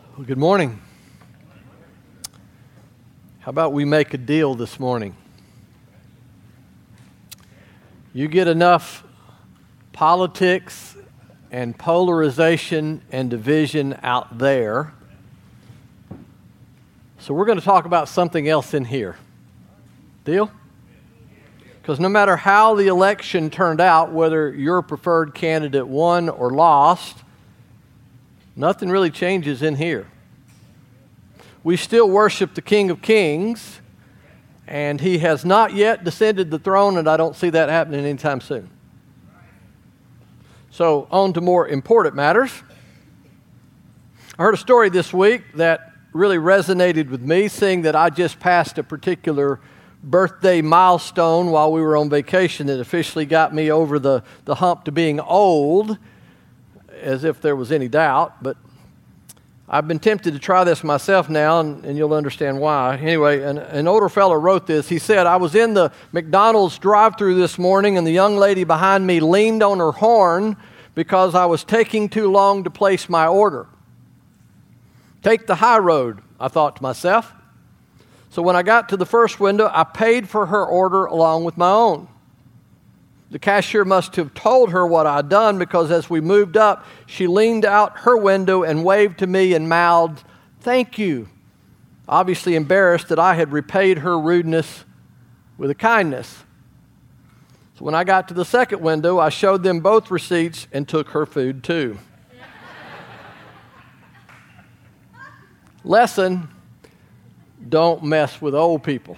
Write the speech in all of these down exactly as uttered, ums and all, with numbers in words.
Well, good morning. How about we make a deal this morning? You get enough politics and polarization and division out there, so we're going to talk about something else in here. Deal? Because no matter how the election turned out, whether your preferred candidate won or lost, nothing really changes in here. We still worship the King of Kings, and he has not yet descended the throne, and I don't see that happening anytime soon. So, on to more important matters. I heard a story this week that really resonated with me, seeing that I just passed a particular birthday milestone while we were on vacation that officially got me over the, the hump to being old, as if there was any doubt, but I've been tempted to try this myself now, and, and you'll understand why. Anyway, an, an older fellow wrote this. He said, I was in the McDonald's drive-thru this morning, and the young lady behind me leaned on her horn because I was taking too long to place my order. Take the high road, I thought to myself. So when I got to the first window, I paid for her order along with my own. The cashier must have told her what I'd done, because as we moved up, she leaned out her window and waved to me and mouthed, "Thank you," obviously embarrassed that I had repaid her rudeness with a kindness. So when I got to the second window, I showed them both receipts and took her food too. Lesson: don't mess with old people.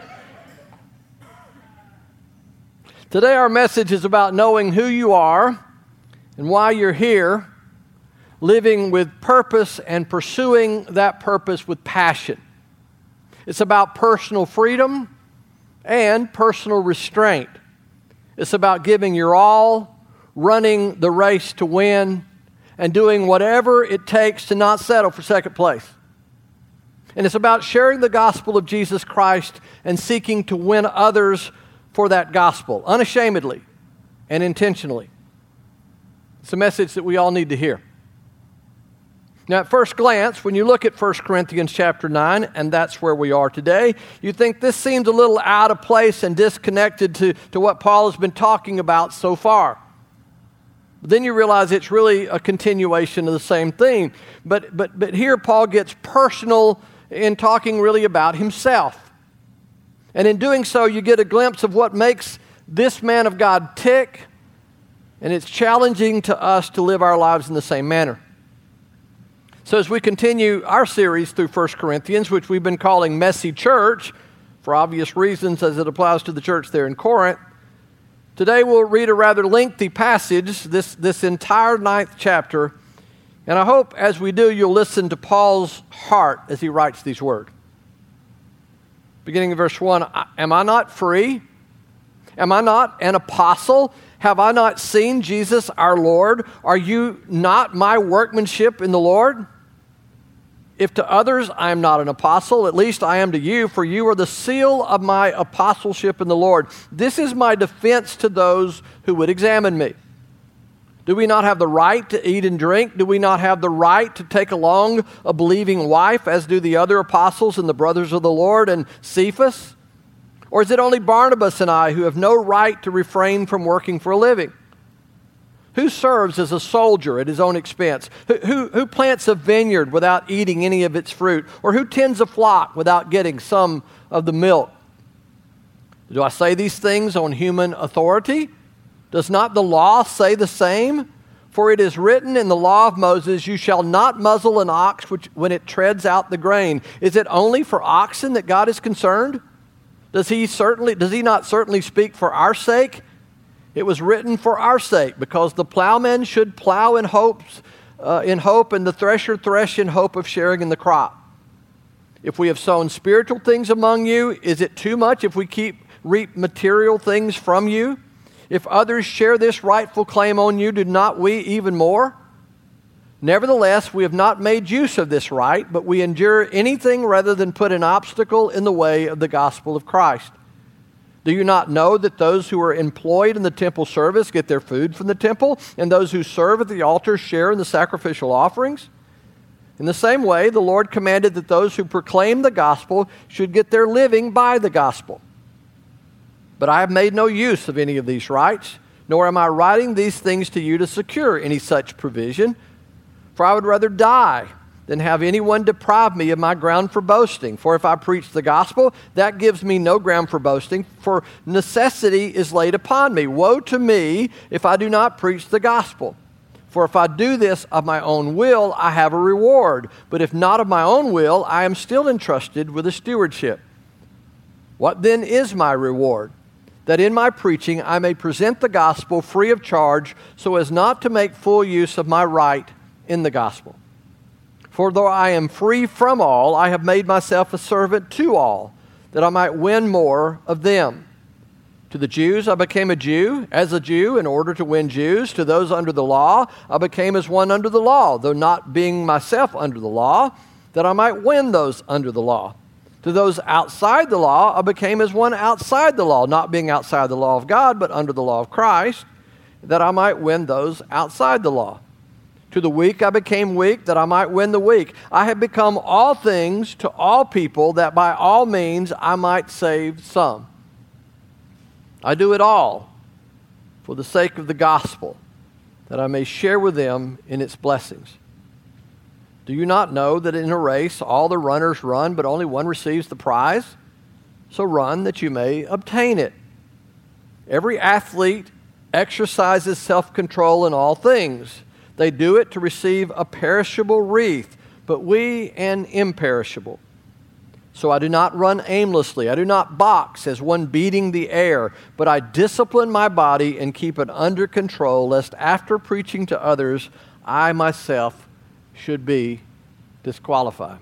Today our message is about knowing who you are and why you're here, living with purpose and pursuing that purpose with passion. It's about personal freedom and personal restraint. It's about giving your all, running the race to win, and doing whatever it takes to not settle for second place. And it's about sharing the gospel of Jesus Christ and seeking to win others for that gospel, unashamedly and intentionally. It's a message that we all need to hear. Now, at first glance, when you look at First Corinthians chapter nine, and that's where we are today, you think this seems a little out of place and disconnected to, to what Paul has been talking about so far. But then you realize it's really a continuation of the same thing. But, but, but here Paul gets personal in talking really about himself. And in doing so, you get a glimpse of what makes this man of God tick, and it's challenging to us to live our lives in the same manner. So as we continue our series through First Corinthians, which we've been calling Messy Church, for obvious reasons as it applies to the church there in Corinth, today we'll read a rather lengthy passage, this, this entire ninth chapter, and I hope as we do you'll listen to Paul's heart as he writes these words. Beginning in verse one, am I not free? Am I not an apostle? Have I not seen Jesus our Lord? Are you not my workmanship in the Lord? If to others I am not an apostle, at least I am to you, for you are the seal of my apostleship in the Lord. This is my defense to those who would examine me. Do we not have the right to eat and drink? Do we not have the right to take along a believing wife, as do the other apostles and the brothers of the Lord and Cephas? Or is it only Barnabas and I who have no right to refrain from working for a living? Who serves as a soldier at his own expense? Who, who, who plants a vineyard without eating any of its fruit? Or who tends a flock without getting some of the milk? Do I say these things on human authority? Does not the law say the same? For it is written in the law of Moses, you shall not muzzle an ox which, when it treads out the grain. Is it only for oxen that God is concerned? Does he certainly, does he not certainly speak for our sake? It was written for our sake, because the plowman should plow in hopes, uh, in hope, and the thresher thresh in hope of sharing in the crop. If we have sown spiritual things among you, is it too much if we keep reap material things from you? If others share this rightful claim on you, do not we even more? Nevertheless, we have not made use of this right, but we endure anything rather than put an obstacle in the way of the gospel of Christ. Do you not know that those who are employed in the temple service get their food from the temple, and those who serve at the altar share in the sacrificial offerings? In the same way, the Lord commanded that those who proclaim the gospel should get their living by the gospel. But I have made no use of any of these rights, nor am I writing these things to you to secure any such provision, for I would rather die than have anyone deprive me of my ground for boasting. For if I preach the gospel, that gives me no ground for boasting, for necessity is laid upon me. Woe to me if I do not preach the gospel. For if I do this of my own will, I have a reward. But if not of my own will, I am still entrusted with a stewardship. What then is my reward? That in my preaching I may present the gospel free of charge, so as not to make full use of my right in the gospel. For though I am free from all, I have made myself a servant to all, that I might win more of them. To the Jews I became a Jew, as a Jew, in order to win Jews. To those under the law I became as one under the law, though not being myself under the law, that I might win those under the law. To those outside the law I became as one outside the law, not being outside the law of God, but under the law of Christ, that I might win those outside the law. To the weak I became weak, that I might win the weak. I have become all things to all people, that by all means I might save some. I do it all for the sake of the gospel, that I may share with them in its blessings. Do you not know that in a race all the runners run, but only one receives the prize? So run that you may obtain it. Every athlete exercises self-control in all things. They do it to receive a perishable wreath, but we an imperishable. So I do not run aimlessly. I do not box as one beating the air, but I discipline my body and keep it under control, lest after preaching to others, I myself should be disqualified.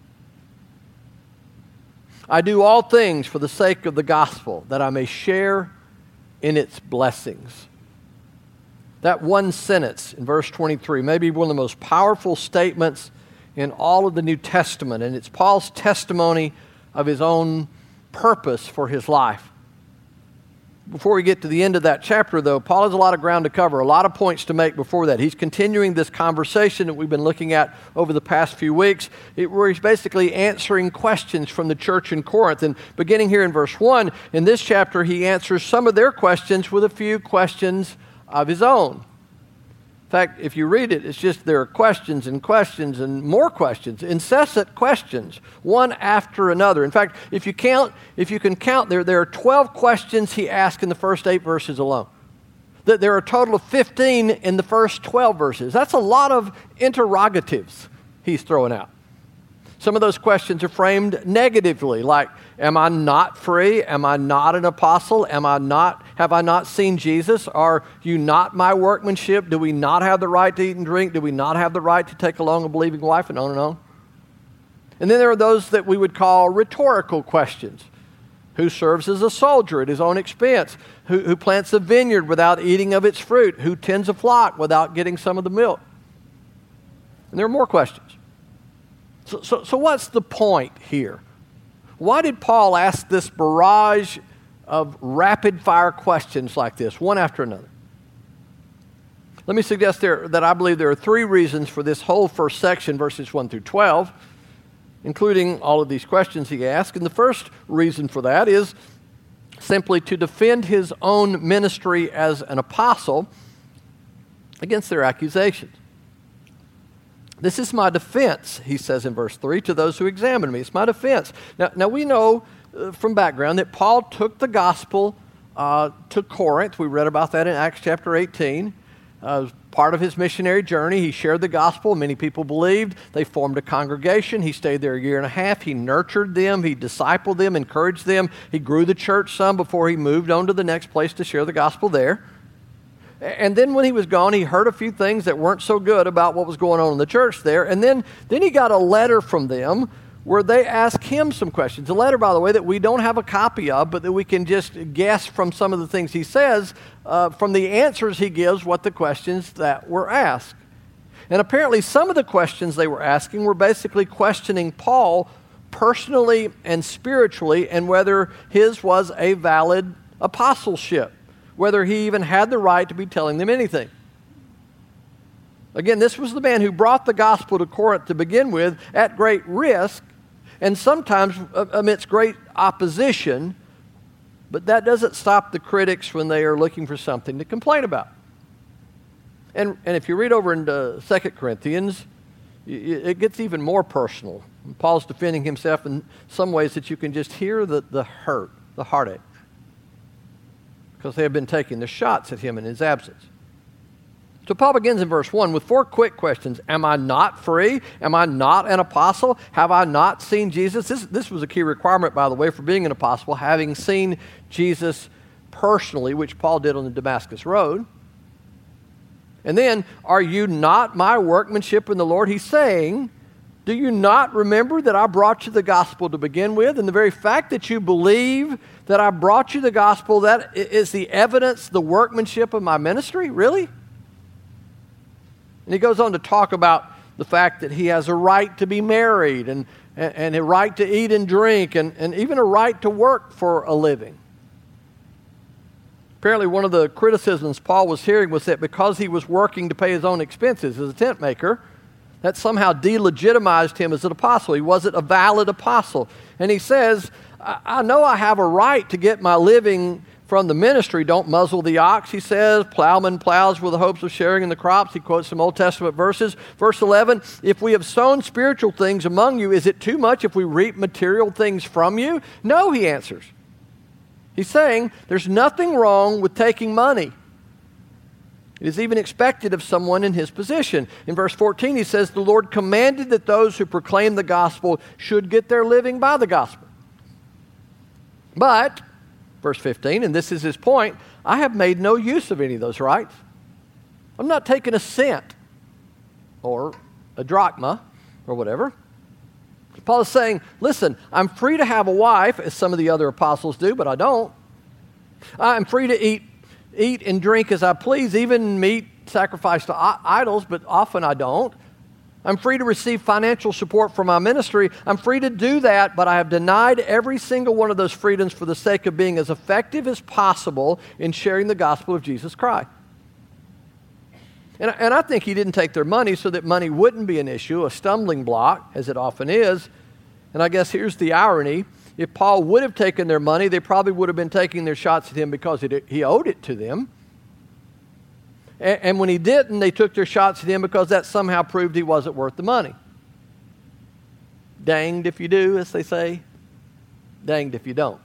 I do all things for the sake of the gospel, that I may share in its blessings. That one sentence in verse twenty-three may be one of the most powerful statements in all of the New Testament, and it's Paul's testimony of his own purpose for his life. Before we get to the end of that chapter, though, Paul has a lot of ground to cover, a lot of points to make before that. He's continuing this conversation that we've been looking at over the past few weeks, where he's basically answering questions from the church in Corinth. And beginning here in verse one, in this chapter, he answers some of their questions with a few questions of his own. In fact, if you read it, it's just there are questions and questions and more questions, incessant questions, one after another. In fact, if you count, if you can count, there, there are twelve questions he asked in the first eight verses alone. That there are a total of fifteen in the first twelve verses. That's a lot of interrogatives he's throwing out. Some of those questions are framed negatively, like, am I not free? Am I not an apostle? Am I not, have I not seen Jesus? Are you not my workmanship? Do we not have the right to eat and drink? Do we not have the right to take along a believing wife? And on and on. And then there are those that we would call rhetorical questions. Who serves as a soldier at his own expense? Who, who plants a vineyard without eating of its fruit? Who tends a flock without getting some of the milk? And there are more questions. So, so, so what's the point here? Why did Paul ask this barrage of rapid-fire questions like this, one after another? Let me suggest there that I believe there are three reasons for this whole first section, verses one through twelve, including all of these questions he asked. And the first reason for that is simply to defend his own ministry as an apostle against their accusations. This is my defense, he says in verse three, to those who examine me. It's my defense. Now, now we know uh, from background that Paul took the gospel uh, to Corinth. We read about that in Acts chapter eighteen. Uh, part of his missionary journey, he shared the gospel. Many people believed. They formed a congregation. He stayed there a year and a half. He nurtured them. He discipled them, encouraged them. He grew the church some before he moved on to the next place to share the gospel there. And then when he was gone, he heard a few things that weren't so good about what was going on in the church there. And then, then he got a letter from them where they asked him some questions. A letter, by the way, that we don't have a copy of, but that we can just guess from some of the things he says, uh, from the answers he gives, what the questions that were asked. And apparently some of the questions they were asking were basically questioning Paul personally and spiritually, and whether his was a valid apostleship, whether he even had the right to be telling them anything. Again, this was the man who brought the gospel to Corinth to begin with at great risk and sometimes amidst great opposition, but that doesn't stop the critics when they are looking for something to complain about. And, and if you read over into Second Corinthians, it gets even more personal. Paul's defending himself in some ways that you can just hear the, the hurt, the heartache, because they have been taking the shots at him in his absence. So Paul begins in verse one with four quick questions. Am I not free? Am I not an apostle? Have I not seen Jesus? This, this was a key requirement, by the way, for being an apostle, having seen Jesus personally, which Paul did on the Damascus Road. And then, are you not my workmanship in the Lord? He's saying, do you not remember that I brought you the gospel to begin with? And the very fact that you believe that I brought you the gospel, that is the evidence, the workmanship of my ministry? Really? And he goes on to talk about the fact that he has a right to be married and, and a right to eat and drink and, and even a right to work for a living. Apparently one of the criticisms Paul was hearing was that because he was working to pay his own expenses as a tent maker, that somehow delegitimized him as an apostle. He wasn't a valid apostle. And he says, I, I know I have a right to get my living from the ministry. Don't muzzle the ox, he says. Plowman plows with the hopes of sharing in the crops. He quotes some Old Testament verses. Verse eleven, if we have sown spiritual things among you, is it too much if we reap material things from you? No, he answers. He's saying there's nothing wrong with taking money. It is even expected of someone in his position. In verse fourteen, he says, the Lord commanded that those who proclaim the gospel should get their living by the gospel. But verse fifteen, and this is his point, I have made no use of any of those rights. I'm not taking a cent or a drachma or whatever. Paul is saying, listen, I'm free to have a wife, as some of the other apostles do, but I don't. I'm free to eat, eat and drink as I please, even meat sacrificed to idols, but often I don't. I'm free to receive financial support from my ministry. I'm free to do that, but I have denied every single one of those freedoms for the sake of being as effective as possible in sharing the gospel of Jesus Christ. And, and I think he didn't take their money so that money wouldn't be an issue, a stumbling block, as it often is. And I guess here's the irony. If Paul would have taken their money, they probably would have been taking their shots at him because it, he owed it to them. And, and when he didn't, they took their shots at him because that somehow proved he wasn't worth the money. Danged if you do, as they say. Danged if you don't.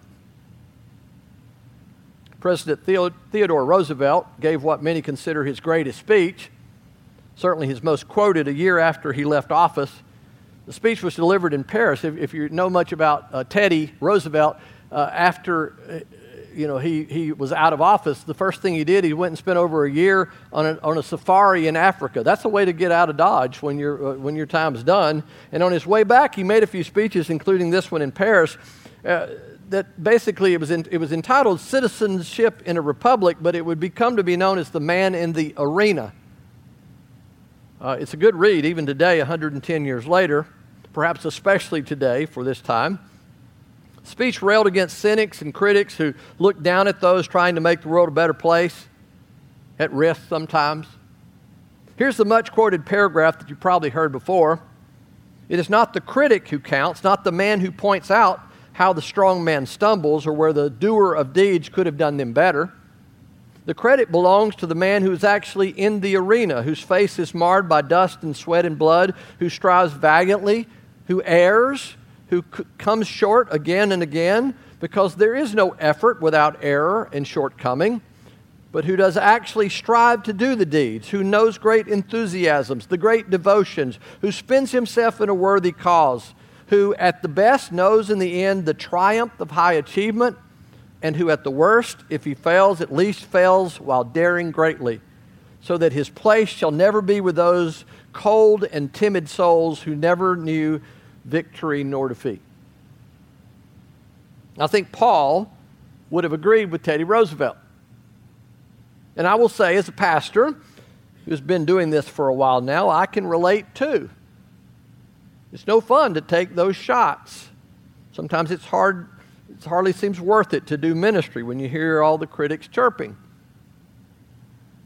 President Theodore Roosevelt gave what many consider his greatest speech, certainly his most quoted, a year after he left office. The speech was delivered in Paris. If, if you know much about uh, Teddy Roosevelt, uh, after uh, you know he, he was out of office, the first thing he did, he went and spent over a year on a, on a safari in Africa. That's a way to get out of Dodge when, you're, uh, when your time's done. And on his way back, he made a few speeches, including this one in Paris, uh, that basically it was, in, it was entitled Citizenship in a Republic, but it would become to be known as the Man in the Arena. Uh, it's a good read even today, one hundred ten years later, perhaps especially today for this time. Speech railed against cynics and critics who look down at those trying to make the world a better place, at risk sometimes. Here's the much quoted paragraph that you probably heard before. It is not the critic who counts, not the man who points out how the strong man stumbles or where the doer of deeds could have done them better. The credit belongs to the man who is actually in the arena, whose face is marred by dust and sweat and blood, who strives valiantly, who errs, who c- comes short again and again, because there is no effort without error and shortcoming, but who does actually strive to do the deeds, who knows great enthusiasms, the great devotions, who spends himself in a worthy cause, who at the best knows in the end the triumph of high achievement, and who at the worst, if he fails, at least fails while daring greatly, so that his place shall never be with those cold and timid souls who never knew victory nor defeat. I think Paul would have agreed with Teddy Roosevelt. And I will say, as a pastor who's been doing this for a while now, I can relate too. It's no fun to take those shots. Sometimes it's hard, it hardly seems worth it to do ministry when you hear all the critics chirping.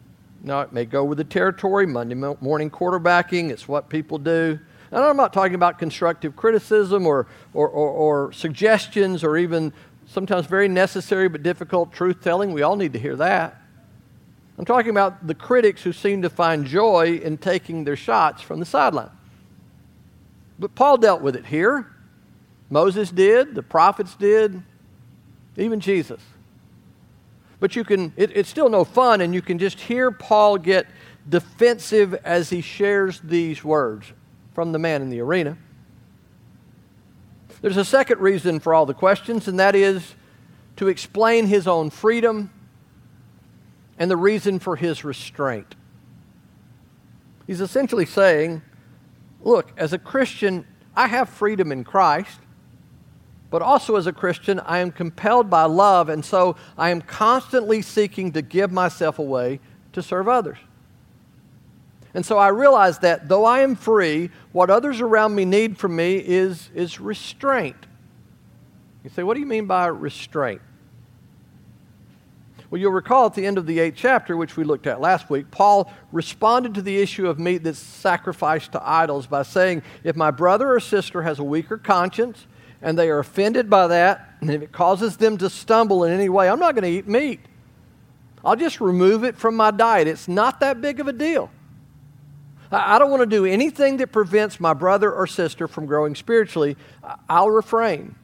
Now, it may go with the territory, Monday morning quarterbacking, it's what people do. And I'm not talking about constructive criticism or, or, or, or suggestions or even sometimes very necessary but difficult truth-telling. We all need to hear that. I'm talking about the critics who seem to find joy in taking their shots from the sideline. But Paul dealt with it here. Moses did, the prophets did, even Jesus. But you can, it, it's still no fun, and you can just hear Paul get defensive as he shares these words from the man in the arena. There's a second reason for all the questions, and that is to explain his own freedom and the reason for his restraint. He's essentially saying, look, as a Christian, I have freedom in Christ, but also as a Christian, I am compelled by love, and so I am constantly seeking to give myself away to serve others. And so I realize that though I am free, what others around me need from me is, is restraint. You say, what do you mean by restraint? Well, you'll recall at the end of the eighth chapter, which we looked at last week, Paul responded to the issue of meat that's sacrificed to idols by saying, if my brother or sister has a weaker conscience and they are offended by that, and if it causes them to stumble in any way, I'm not going to eat meat. I'll just remove it from my diet. It's not that big of a deal. I don't want to do anything that prevents my brother or sister from growing spiritually. I'll refrain.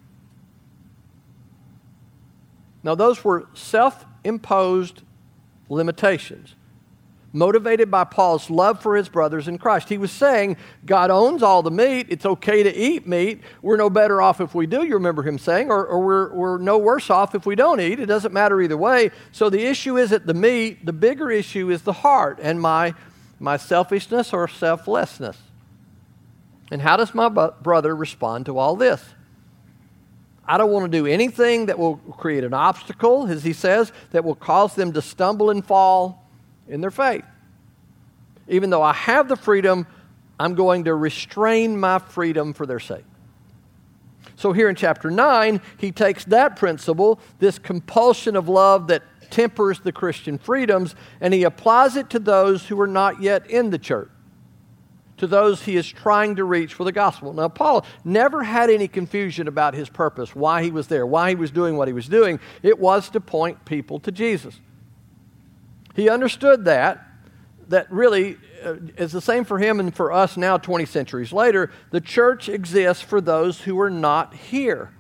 Now, those were self-imposed limitations, motivated by Paul's love for his brothers in Christ. He was saying, God owns all the meat. It's okay to eat meat. We're no better off if we do, you remember him saying, or, or we're, we're no worse off if we don't eat. It doesn't matter either way. So the issue isn't the meat. The bigger issue is the heart and my, my selfishness or selflessness. And how does my brother respond to all this? I don't want to do anything that will create an obstacle, as he says, that will cause them to stumble and fall in their faith. Even though I have the freedom, I'm going to restrain my freedom for their sake. So here in chapter nine, he takes that principle, this compulsion of love that tempers the Christian freedoms, and he applies it to those who are not yet in the church, to those he is trying to reach for the gospel. Now, Paul never had any confusion about his purpose, why he was there, why he was doing what he was doing. It was to point people to Jesus. He understood that, that really uh, is the same for him and for us now twenty centuries later. The church exists for those who are not here.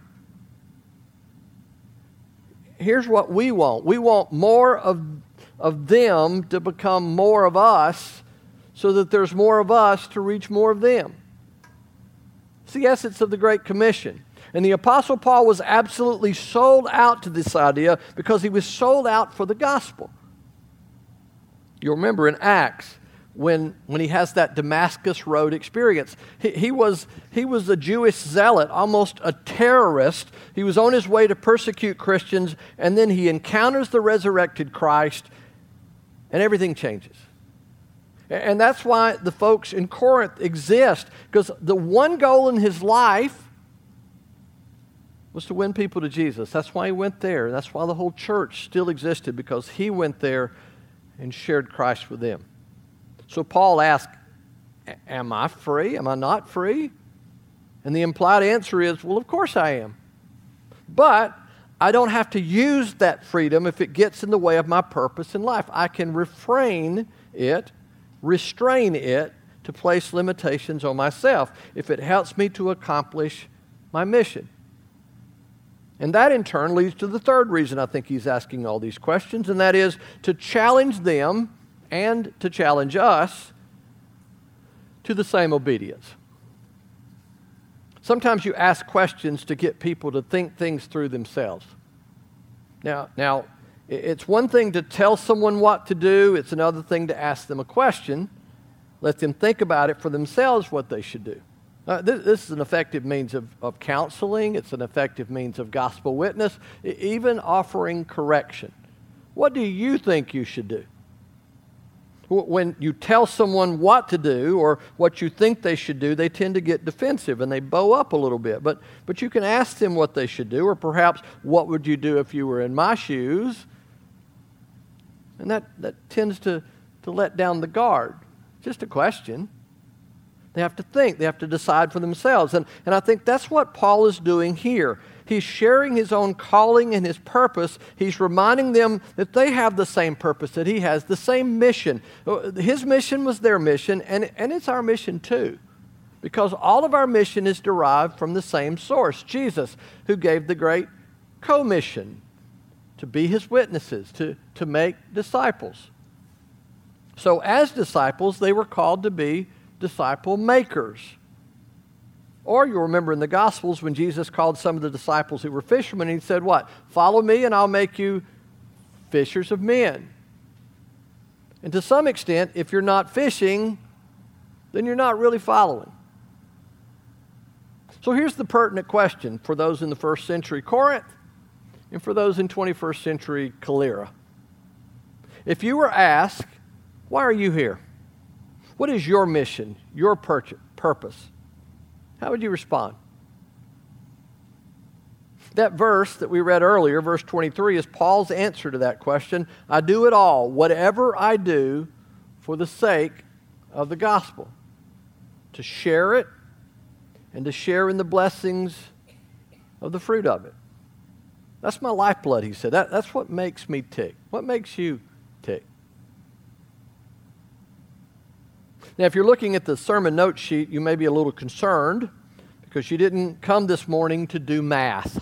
Here's what we want. We want more of, of them to become more of us, so that there's more of us to reach more of them. It's the essence of the Great Commission. And the Apostle Paul was absolutely sold out to this idea because he was sold out for the gospel. You'll remember in Acts when, when he has that Damascus Road experience. He, he, was, he was a Jewish zealot, almost a terrorist. He was on his way to persecute Christians, and then he encounters the resurrected Christ, and everything changes. And that's why the folks in Corinth exist, because the one goal in his life was to win people to Jesus. That's why he went there. That's why the whole church still existed, because he went there and shared Christ with them. So Paul asked, am I free? Am I not free? And the implied answer is, well, of course I am. But I don't have to use that freedom if it gets in the way of my purpose in life. I can refrain it, restrain it to place limitations on myself if it helps me to accomplish my mission. And that in turn leads to the third reason I think he's asking all these questions, and that is to challenge them and to challenge us to the same obedience. Sometimes you ask questions to get people to think things through themselves. Now, now, it's one thing to tell someone what to do. It's another thing to ask them a question, let them think about it for themselves what they should do. Uh, this, this is an effective means of, of counseling. It's an effective means of gospel witness, even offering correction. What do you think you should do? When you tell someone what to do or what you think they should do, they tend to get defensive and they bow up a little bit. But, but you can ask them what they should do, or perhaps, what would you do if you were in my shoes? And that, that tends to to let down the guard? Just a question. They have to think. They have to decide for themselves. And, and I think that's what Paul is doing here. He's sharing his own calling and his purpose. He's reminding them that they have the same purpose that he has, the same mission. His mission was their mission, and, and it's our mission too. Because all of our mission is derived from the same source, Jesus, who gave the great commission to be his witnesses, to, to make disciples. So as disciples, they were called to be disciple makers. Or you'll remember in the Gospels when Jesus called some of the disciples who were fishermen, he said what? Follow me and I'll make you fishers of men. And to some extent, if you're not fishing, then you're not really following. So here's the pertinent question for those in the first century Corinth and for those in twenty-first century Calera. If you were asked, why are you here? What is your mission, your pur- purpose? How would you respond? That verse that we read earlier, verse twenty-three, is Paul's answer to that question. I do it all, whatever I do, for the sake of the gospel. To share it and to share in the blessings of the fruit of it. That's my lifeblood, he said. That, that's what makes me tick. What makes you tick? Now, if you're looking at the sermon note sheet, you may be a little concerned because you didn't come this morning to do math.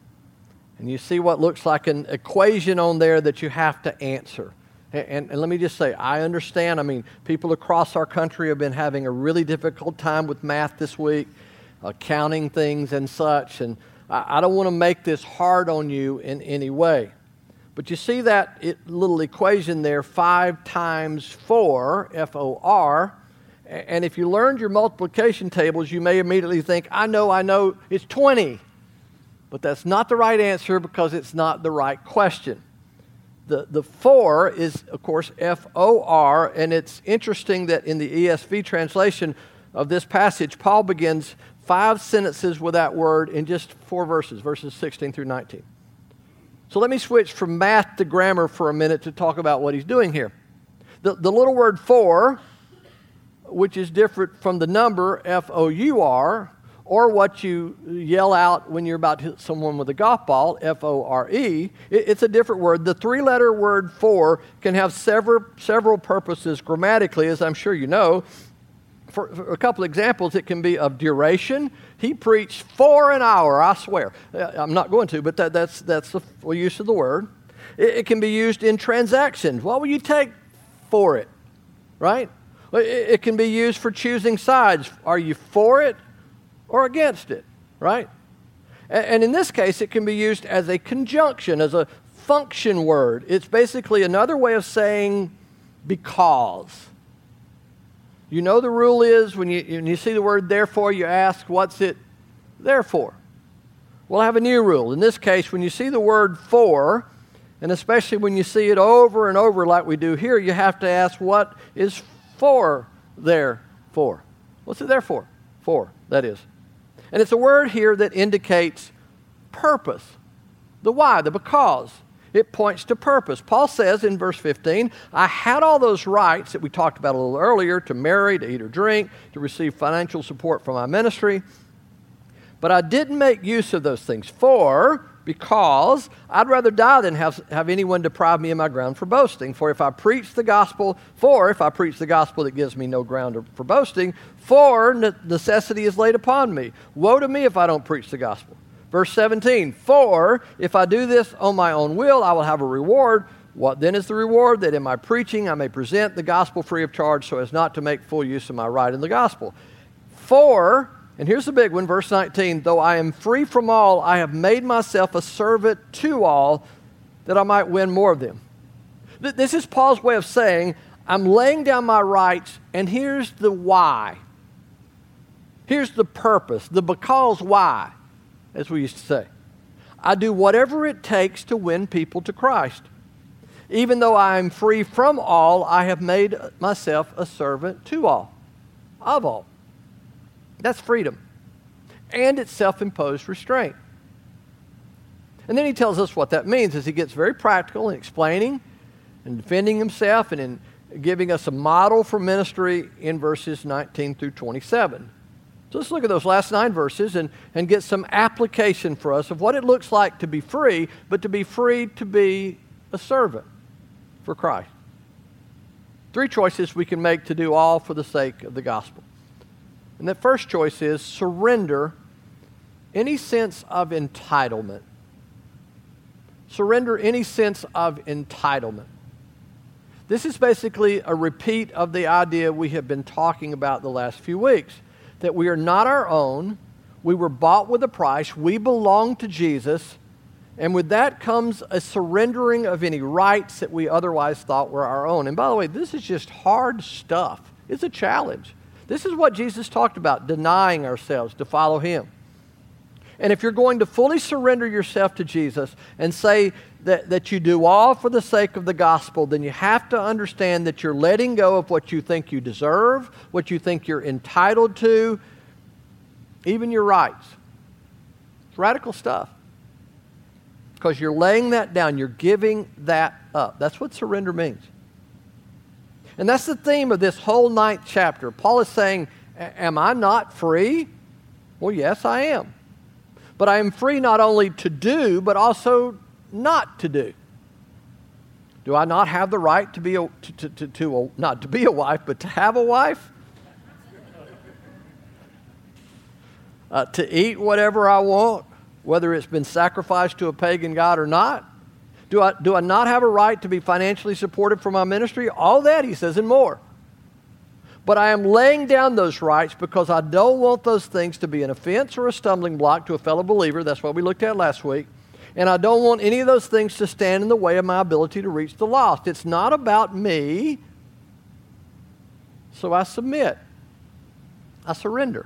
And you see what looks like an equation on there that you have to answer. And, and, and let me just say, I understand. I mean, people across our country have been having a really difficult time with math this week, uh, counting things and such. And I, I don't want to make this hard on you in any way. But you see that it, little equation there, five times four, F O R. And if you learned your multiplication tables, you may immediately think, I know, I know, it's twenty. But that's not the right answer because it's not the right question. The, the four is, of course, F O R, and it's interesting that in the E S V translation of this passage, Paul begins five sentences with that word in just four verses, verses sixteen through nineteen. So let me switch from math to grammar for a minute to talk about what he's doing here. The, the little word for, which is different from the number F O U R, or what you yell out when you're about to hit someone with a golf ball, F O R E, it, it's a different word. The three-letter word for can have several, several purposes grammatically, as I'm sure you know. For, for a couple examples, it can be of duration. He preached for an hour, I swear. I'm not going to, but that, that's, that's the full use of the word. It, it can be used in transactions. What will you take for it, right? It, it can be used for choosing sides. Are you for it or against it, right? And, and in this case, it can be used as a conjunction, as a function word. It's basically another way of saying because. You know the rule is when you, when you see the word therefore, you ask, what's it there for? Well, I have a new rule. In this case, when you see the word for, and especially when you see it over and over like we do here, you have to ask, what is for there for? What's it there for? For, that is. And it's a word here that indicates purpose. The why, the because. It points to purpose. Paul says in verse fifteen, I had all those rights that we talked about a little earlier, to marry, to eat or drink, to receive financial support from my ministry, but I didn't make use of those things. For, because, I'd rather die than have, have anyone deprive me of my ground for boasting. For if I preach the gospel, for if I preach the gospel that gives me no ground for boasting, for necessity is laid upon me. Woe to me if I don't preach the gospel. Verse seventeen, for if I do this on my own will, I will have a reward. What then is the reward? That in my preaching I may present the gospel free of charge so as not to make full use of my right in the gospel. For, and here's the big one, verse nineteen, though I am free from all, I have made myself a servant to all that I might win more of them. This is Paul's way of saying, I'm laying down my rights, and here's the why. Here's the purpose, the because why. As we used to say. I do whatever it takes to win people to Christ. Even though I am free from all, I have made myself a servant to all, of all. That's freedom. And it's self-imposed restraint. And then he tells us what that means as he gets very practical in explaining and defending himself and in giving us a model for ministry in verses nineteen through twenty-seven. So let's look at those last nine verses and, and get some application for us of what it looks like to be free, but to be free to be a servant for Christ. Three choices we can make to do all for the sake of the gospel. And that first choice is surrender any sense of entitlement. Surrender any sense of entitlement. This is basically a repeat of the idea we have been talking about the last few weeks, that we are not our own, we were bought with a price, we belong to Jesus, and with that comes a surrendering of any rights that we otherwise thought were our own. And by the way, this is just hard stuff. It's a challenge. This is what Jesus talked about, denying ourselves to follow Him. And if you're going to fully surrender yourself to Jesus and say that, that you do all for the sake of the gospel, then you have to understand that you're letting go of what you think you deserve, what you think you're entitled to, even your rights. It's radical stuff. Because you're laying that down. You're giving that up. That's what surrender means. And that's the theme of this whole ninth chapter. Paul is saying, am I not free? Well, yes, I am. But I am free not only to do, but also not to do. Do I not have the right to be a, to, to, to, to a, not to be a wife, but to have a wife? Uh, to eat whatever I want, whether it's been sacrificed to a pagan god or not? Do I, do I not have a right to be financially supported for my ministry? All that, he says, and more. But I am laying down those rights because I don't want those things to be an offense or a stumbling block to a fellow believer. That's what we looked at last week. And I don't want any of those things to stand in the way of my ability to reach the lost. It's not about me. So I submit. I surrender.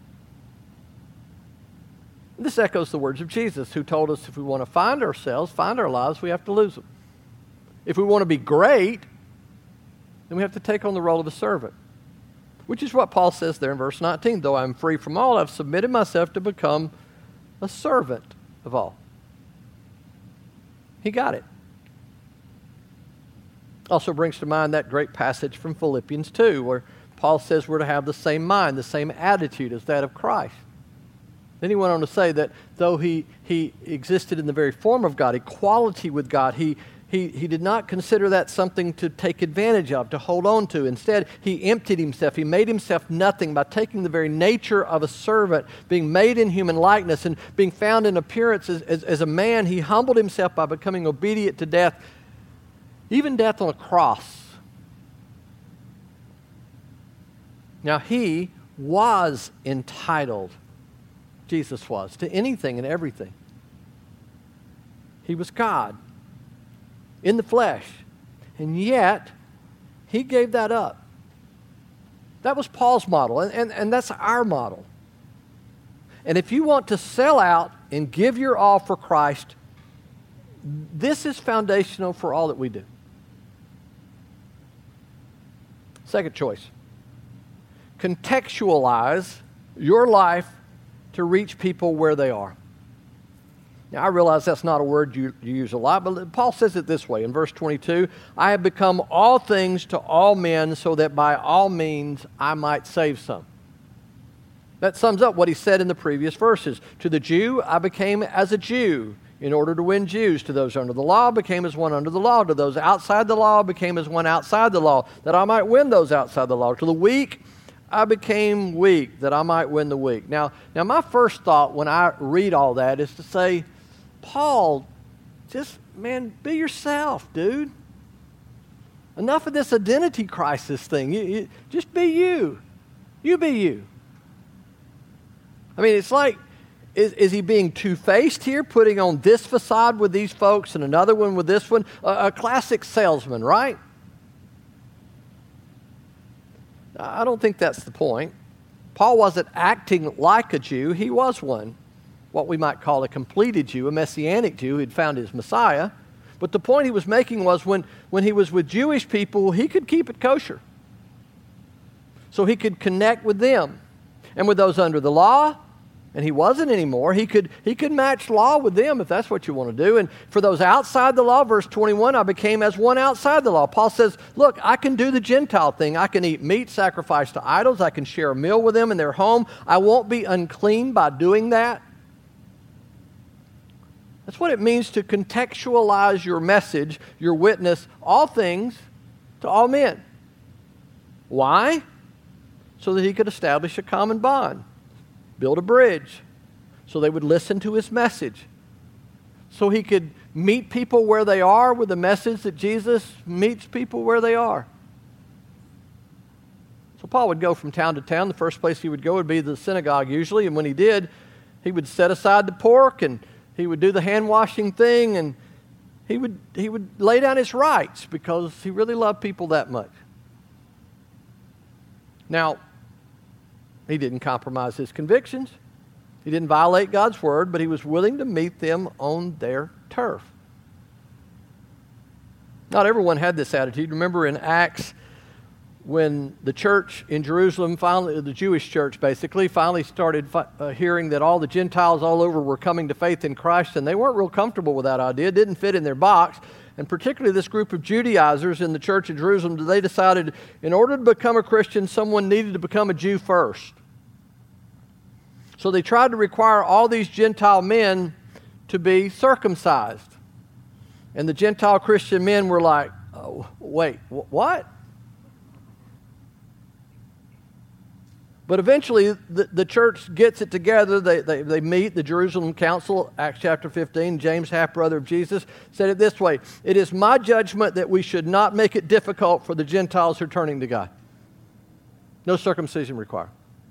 This echoes the words of Jesus, who told us if we want to find ourselves, find our lives, we have to lose them. If we want to be great, then we have to take on the role of a servant. Which is what Paul says there in verse nineteen. Though I am free from all, I've submitted myself to become a servant of all. He got it. Also brings to mind that great passage from Philippians two, where Paul says we're to have the same mind, the same attitude as that of Christ. Then he went on to say that though he, he existed in the very form of God, equality with God, he, he, he did not consider that something to take advantage of, to hold on to. Instead, he emptied himself. He made himself nothing by taking the very nature of a servant, being made in human likeness and being found in appearance as, as, as a man. He humbled himself by becoming obedient to death, even death on a cross. Now, he was entitled, Jesus was, to anything and everything. He was God in the flesh, and yet he gave that up. That was Paul's model, and, and, and that's our model. And if you want to sell out and give your all for Christ, this is foundational for all that we do. Second choice. Contextualize your life to reach people where they are. Now, I realize that's not a word you, you use a lot, but Paul says it this way in verse twenty-two, I have become all things to all men so that by all means I might save some. That sums up what he said in the previous verses. To the Jew, I became as a Jew in order to win Jews. To those under the law, I became as one under the law. To those outside the law, I became as one outside the law, that I might win those outside the law. To the weak, I became weak, that I might win the weak. Now, now my first thought when I read all that is to say, Paul, just, man, be yourself, dude. Enough of this identity crisis thing. You, you, just be you. You be you. I mean, it's like, is, is he being two-faced here, putting on this facade with these folks and another one with this one? A, a classic salesman, right? I don't think that's the point. Paul wasn't acting like a Jew. He was one, what we might call a completed Jew, a messianic Jew who had found his Messiah. But the point he was making was when, when he was with Jewish people, he could keep it kosher. So he could connect with them. And with those under the law, And he wasn't anymore. He could, he could match law with them if that's what you want to do. And for those outside the law, verse twenty-one, I became as one outside the law. Paul says, look, I can do the Gentile thing. I can eat meat sacrificed to idols. I can share a meal with them in their home. I won't be unclean by doing that. That's what it means to contextualize your message, your witness, all things to all men. Why? So that he could establish a common bond. Build a bridge so they would listen to his message. So he could meet people where they are with the message that Jesus meets people where they are. So Paul would go from town to town. The first place he would go would be the synagogue usually. And when he did, he would set aside the pork and he would do the hand washing thing and he would, he would lay down his rights because he really loved people that much. Now, he didn't compromise his convictions. He didn't violate God's word, but he was willing to meet them on their turf. Not everyone had this attitude. Remember in Acts, when the church in Jerusalem, finally, the Jewish church basically, finally started fi- uh, hearing that all the Gentiles all over were coming to faith in Christ, and they weren't real comfortable with that idea. It didn't fit in their box. And particularly this group of Judaizers in the church in Jerusalem, they decided in order to become a Christian, someone needed to become a Jew first. So they tried to require all these Gentile men to be circumcised. And the Gentile Christian men were like, oh, wait, wh- what? But eventually the, the church gets it together. They, they, they meet, the Jerusalem Council, Acts chapter fifteen. James, half-brother of Jesus, said it this way: it is my judgment that we should not make it difficult for the Gentiles who are turning to God. No circumcision required.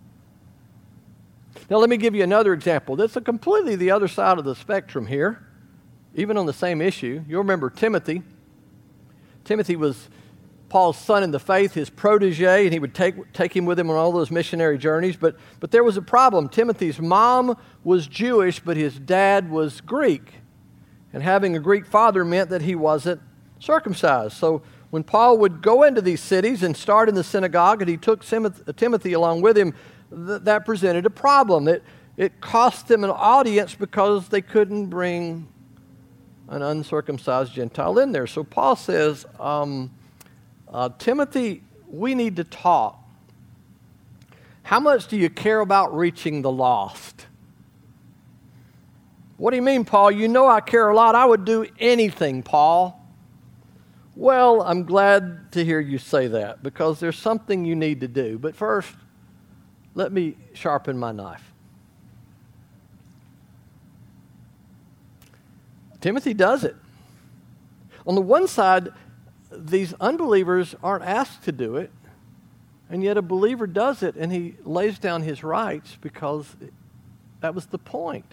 Now let me give you another example. That's a completely the other side of the spectrum here, even on the same issue. You'll remember Timothy. Timothy was Paul's son in the faith, his protege, and he would take, take him with him on all those missionary journeys. But, but there was a problem. Timothy's mom was Jewish, but his dad was Greek. And having a Greek father meant that he wasn't circumcised. So when Paul would go into these cities and start in the synagogue, and he took Timothy along with him, th- that presented a problem. It, it cost them an audience because they couldn't bring an uncircumcised Gentile in there. So Paul says, um, Uh, Timothy, we need to talk. How much do you care about reaching the lost? What do you mean, Paul? You know I care a lot. I would do anything, Paul. Well, I'm glad to hear you say that because there's something you need to do. But first, let me sharpen my knife. Timothy does it. On the one side, these unbelievers aren't asked to do it, and yet a believer does it, and he lays down his rights because that was the point.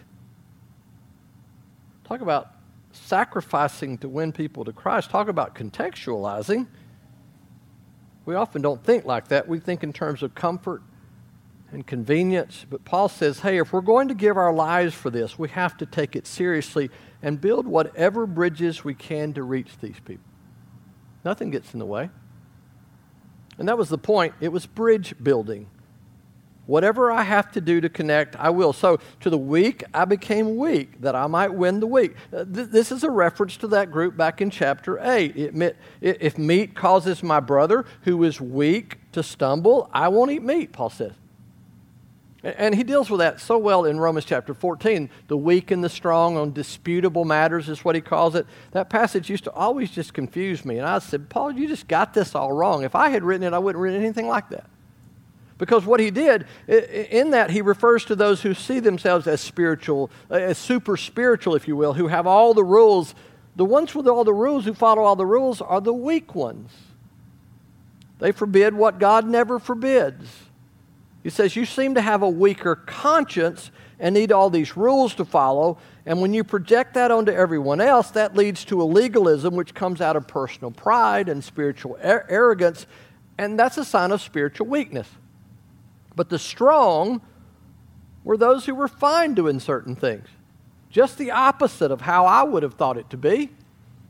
Talk about sacrificing to win people to Christ. Talk about contextualizing. We often don't think like that. We think in terms of comfort and convenience, but Paul says, hey, if we're going to give our lives for this, we have to take it seriously and build whatever bridges we can to reach these people. Nothing gets in the way. And that was the point. It was bridge building. Whatever I have to do to connect, I will. So to the weak, I became weak, that I might win the weak. Uh, th- this is a reference to that group back in chapter eight. It meant, if meat causes my brother who is weak to stumble, I won't eat meat, Paul says. And he deals with that so well in Romans chapter fourteen. The weak and the strong on disputable matters is what he calls it. That passage used to always just confuse me. And I said, Paul, you just got this all wrong. If I had written it, I wouldn't have written anything like that. Because what he did, in that he refers to those who see themselves as spiritual, as super spiritual, if you will, who have all the rules. The ones with all the rules, who follow all the rules, are the weak ones. They forbid what God never forbids. He says, you seem to have a weaker conscience and need all these rules to follow. And when you project that onto everyone else, that leads to a legalism which comes out of personal pride and spiritual ar- arrogance. And that's a sign of spiritual weakness. But the strong were those who were fine doing certain things. Just the opposite of how I would have thought it to be.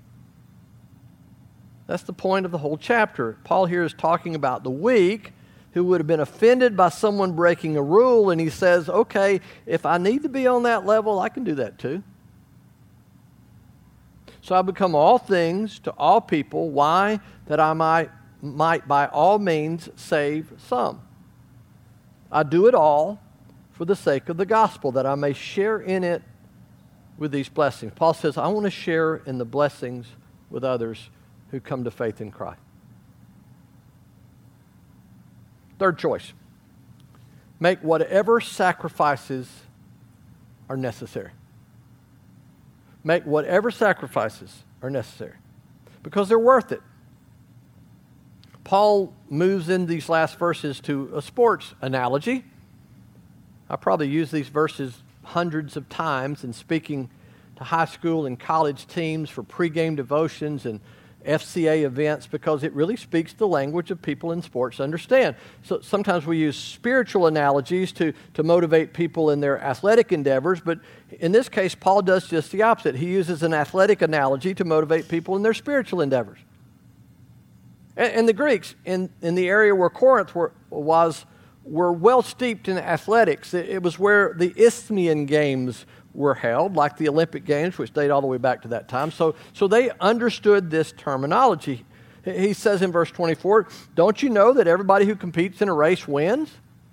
That's the point of the whole chapter. Paul here is talking about the weak who would have been offended by someone breaking a rule, and he says, okay, if I need to be on that level, I can do that too. So I become all things to all people. Why? That I might, might by all means save some. I do it all for the sake of the gospel, that I may share in it with these blessings. Paul says, I want to share in the blessings with others who come to faith in Christ. Third choice, make whatever sacrifices are necessary. Make whatever sacrifices are necessary because they're worth it. Paul moves in these last verses to a sports analogy. I probably use these verses hundreds of times in speaking to high school and college teams for pregame devotions and F C A events because it really speaks the language of people in sports to understand. So sometimes we use spiritual analogies to, to motivate people in their athletic endeavors, but in this case, Paul does just the opposite. He uses an athletic analogy to motivate people in their spiritual endeavors. And, and the Greeks, in, in the area where Corinth were, was, were well steeped in athletics. It, it was where the Isthmian Games were held, like the Olympic Games, which date all the way back to that time. So, so they understood this terminology. He says in verse twenty-four, don't you know that everybody who competes in a race wins?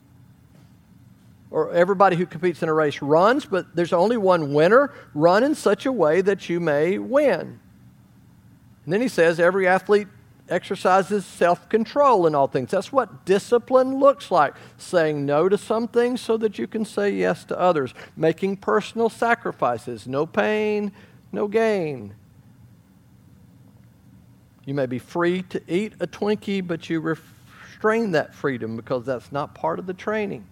Or everybody who competes in a race runs, but there's only one winner. Run in such a way that you may win. And then he says every athlete exercises self-control in all things. That's what discipline looks like. Saying no to some things so that you can say yes to others. Making personal sacrifices. No pain, no gain. You may be free to eat a Twinkie, but you restrain that freedom because that's not part of the training.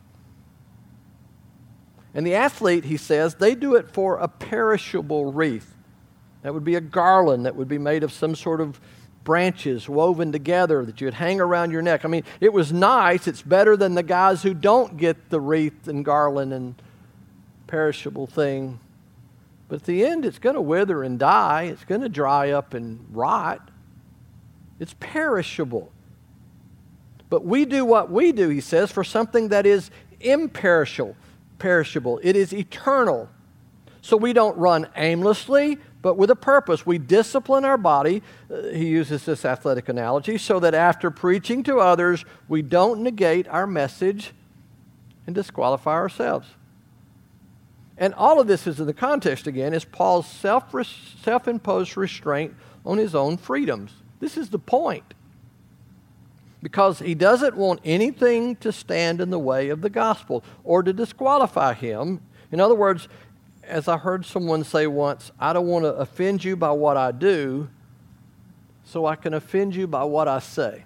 And the athlete, he says, they do it for a perishable wreath. That would be a garland that would be made of some sort of branches woven together that you would hang around your neck. I mean, it was nice. It's better than the guys who don't get the wreath and garland and perishable thing. But at the end, it's going to wither and die. It's going to dry up and rot. It's perishable. But we do what we do, he says, for something that is imperishable. Perishable. It is eternal. So we don't run aimlessly, but with a purpose. We discipline our body, uh, he uses this athletic analogy, so that after preaching to others, we don't negate our message and disqualify ourselves. And all of this is in the context, again, is Paul's self, self-imposed restraint on his own freedoms. This is the point. Because he doesn't want anything to stand in the way of the gospel or to disqualify him. In other words, as I heard someone say once, I don't want to offend you by what I do, so I can offend you by what I say.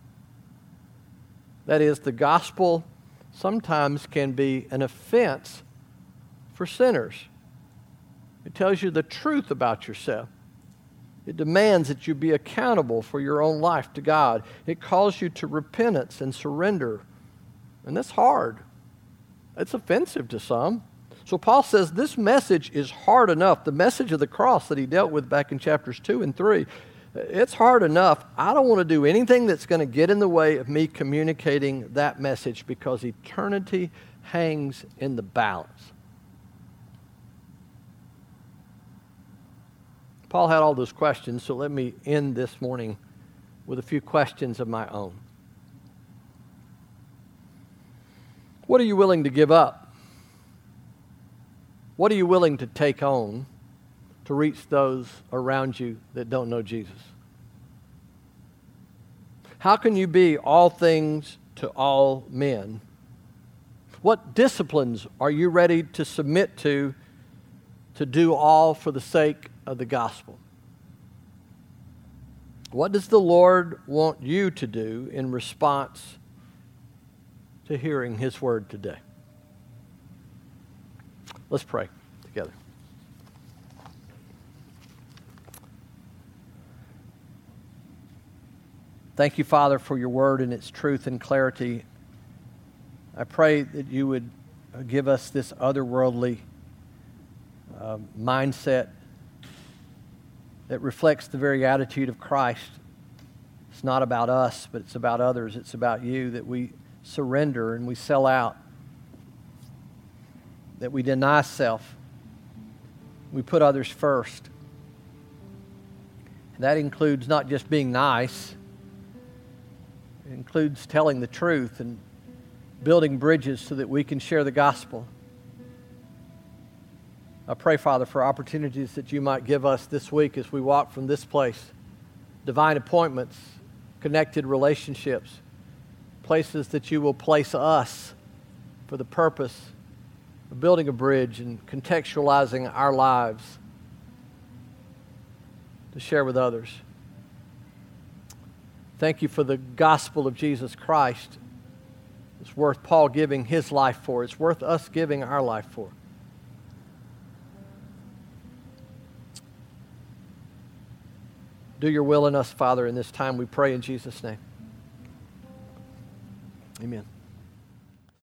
That is, the gospel sometimes can be an offense for sinners. It tells you the truth about yourself. It demands that you be accountable for your own life to God. It calls you to repentance and surrender. And that's hard. It's offensive to some. So Paul says this message is hard enough. The message of the cross that he dealt with back in chapters two and three, it's hard enough. I don't want to do anything that's going to get in the way of me communicating that message because eternity hangs in the balance. Paul had all those questions, so let me end this morning with a few questions of my own. What are you willing to give up? What are you willing to take on to reach those around you that don't know Jesus? How can you be all things to all men? What disciplines are you ready to submit to to do all for the sake of the gospel? What does the Lord want you to do in response to hearing His word today? Let's pray together. Thank you, Father, for your word and its truth and clarity. I pray that you would give us this otherworldly uh, mindset that reflects the very attitude of Christ. It's not about us, but it's about others. It's about you, that we surrender and we sell out, that we deny self, we put others first. And that includes not just being nice, it includes telling the truth and building bridges so that we can share the gospel. I pray, Father, for opportunities that you might give us this week as we walk from this place. Divine appointments, connected relationships, places that you will place us for the purpose of building a bridge and contextualizing our lives to share with others. Thank you for the gospel of Jesus Christ. It's worth Paul giving his life for. It's worth us giving our life for. Do your will in us, Father, in this time we pray in Jesus' name. Amen.